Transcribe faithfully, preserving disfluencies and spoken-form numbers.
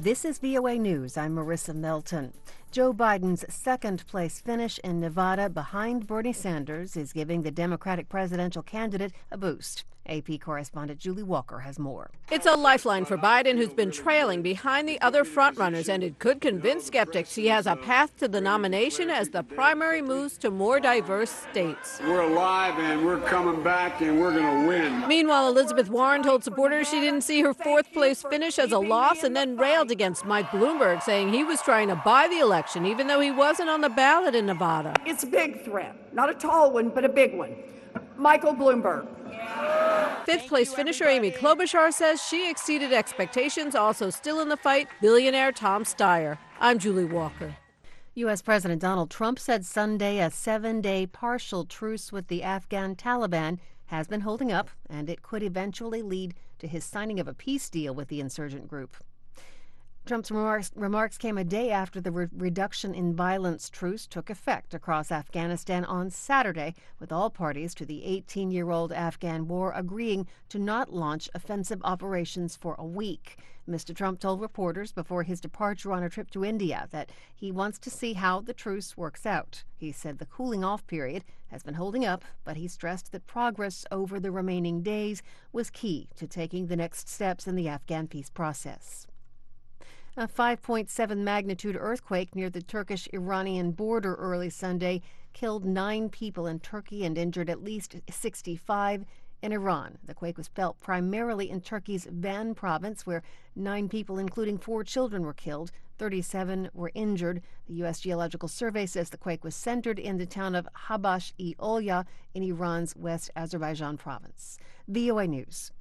This is V O A News. I'm Marissa Melton. Joe Biden's second-place finish in Nevada behind Bernie Sanders is giving the Democratic presidential candidate a boost. A P correspondent Julie Walker has more. It's a lifeline for Biden, who's been trailing behind the other frontrunners, and it could convince skeptics he has a path to the nomination as the primary moves to more diverse states. We're alive and we're coming back and we're going to win. Meanwhile, Elizabeth Warren told supporters she didn't see her fourth-place finish as a loss and then railed against Mike Bloomberg, saying he was trying to buy the election, even though he wasn't on the ballot in Nevada. It's a big threat. Not a tall one, but a big one. Michael Bloomberg. Fifth-place finisher Amy Klobuchar says she exceeded expectations. Also still in the fight, billionaire Tom Steyer. I'm Julie Walker. U S. President Donald Trump said Sunday a seven-day partial truce with the Afghan Taliban has been holding up, and it could eventually lead to his signing of a peace deal with the insurgent group. Trump's remarks, remarks came a day after the re- reduction in violence truce took effect across Afghanistan on Saturday, with all parties to the eighteen-year-old Afghan war agreeing to not launch offensive operations for a week. Mister Trump told reporters before his departure on a trip to India that he wants to see how the truce works out. He said the cooling-off period has been holding up, but he stressed that progress over the remaining days was key to taking the next steps in the Afghan peace process. A five point seven magnitude earthquake near the Turkish-Iranian border early Sunday killed nine people in Turkey and injured at least sixty-five in Iran. The quake was felt primarily in Turkey's Van province, where nine people, including four children, were killed. thirty-seven were injured. The U S. Geological Survey says the quake was centered in the town of Habash-e-Olya in Iran's West Azerbaijan province. V O A News.